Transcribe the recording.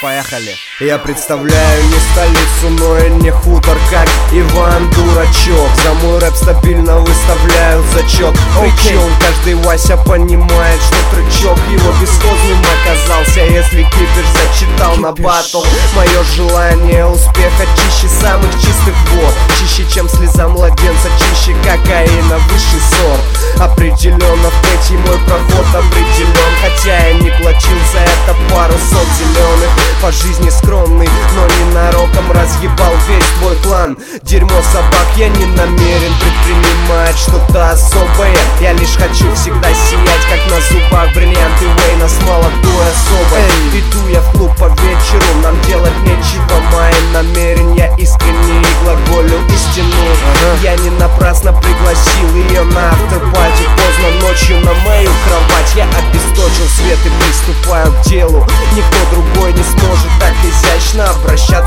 Поехали. Я представляю не столицу, но и не хутор, как Иван Дурачок. За мой рэп стабильно выставляю зачет. Причем каждый Вася понимает, что трючок его бесхозным оказался, если кипиш зачитал на батл. Мое желание успеха чище самых чистых вод, чище, чем слеза младенца, чище кокаина, высший сорт. Определенно в третий мой проход определен, хотя я не платил за это пару сот зеленых. По жизни скромный, но ненароком разъебал весь твой клан. Дерьмо собак, я не намерен предпринимать что-то особое. Я лишь хочу всегда сиять, как на зубах бриллианты Уэйна с молодой особой. Иду я в клуб по вечеру, нам делать нечего, мои намерения искренние и глаголю истину. Я не напрасно пригласил ее на автопати. Поздно ночью на мою кровать я обесточил свет и приступаю к делу. Никто другой не сможет так изящно обращаться